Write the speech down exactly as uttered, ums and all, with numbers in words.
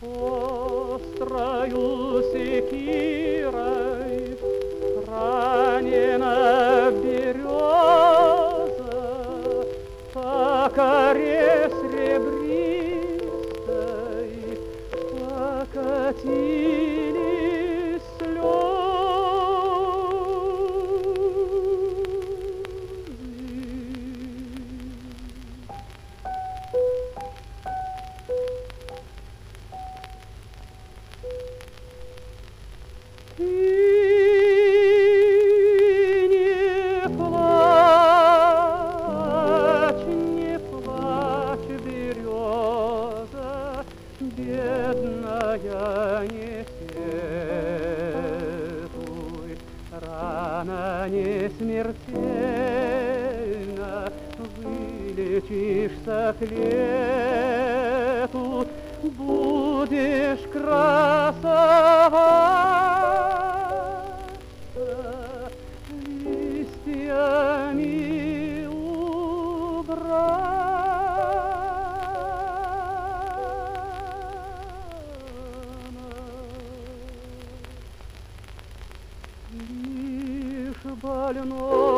Острою секирой ранена береза, по коре серебристой покатились слезы. Бедная, не сетуй, рана не смертельна, вылечишься к лету, будешь красоваться, листьями убрать. Лишь больной